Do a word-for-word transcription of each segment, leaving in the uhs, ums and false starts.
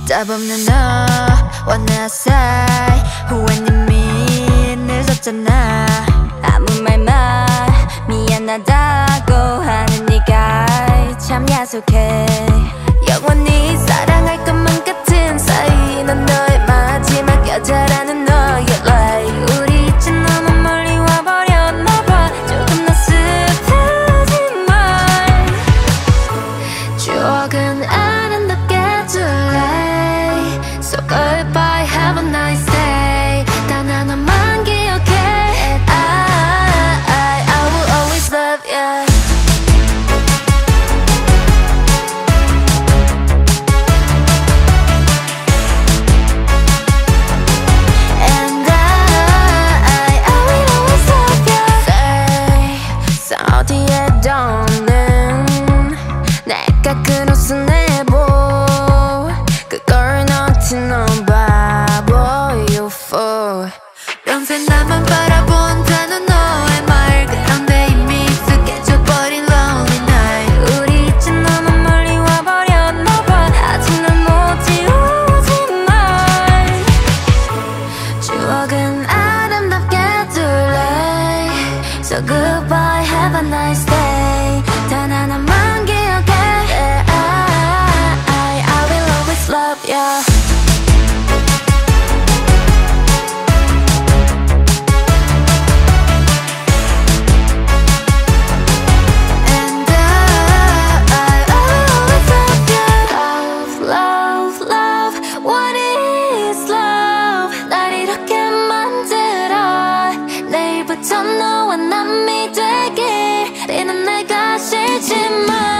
답 없는 너와 나 사이 후회는 이미 늦었잖아. 아무 말만 미안하다고 하는 네가 참 야속해. 영원히 사랑할 것만 같은 사이. 넌 너의 마지막 여자라는 너의 lie. 우리 이제 너무 멀리 와버렸나 봐. 조금 더 슬프지만 추억은 아름답게 줄래. So goodbye, have a nice day. 단 하나만 기억해. I, I, I will always love you. 내가 그 옷을 내보 그걸 넣지 넌 바보 you fool. 평생 나만 바라본다는 너의 말. 그런데 이미 익숙해져버린 lonely night. 우리 이제 너무 멀리 와버렸나봐. 아직 널 못 지우지만 추억은 아름답게 둘래. So goodbye, have a nice day. 단 하나만 기억해. Yeah, I, I, I will always love you. And I, I, I will always love you. Love, love, love. What is love? 날 이렇게 만들어. 내일부터 너와 남이 되길. 이는 내가 싫지만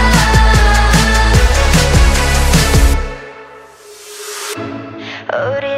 우리